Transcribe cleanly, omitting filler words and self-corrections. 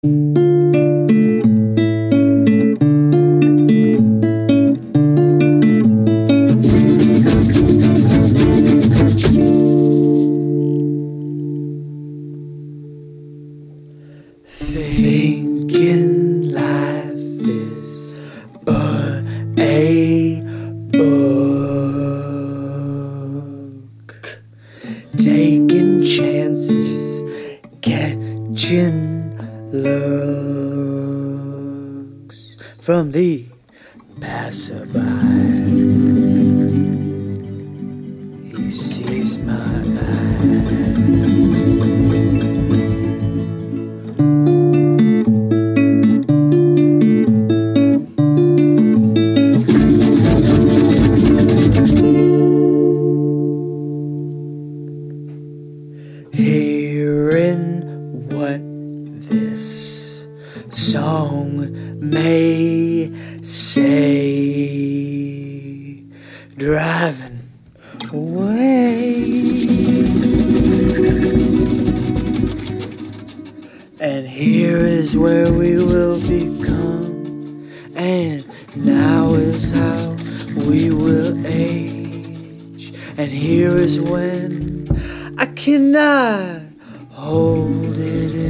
Thinking life is but a book, taking chances, catching looks from the passerby. He sees my eyes. Hearing what this song may say, driving away, and here is where we will become, and now is how we will age, and here is when I cannot hold it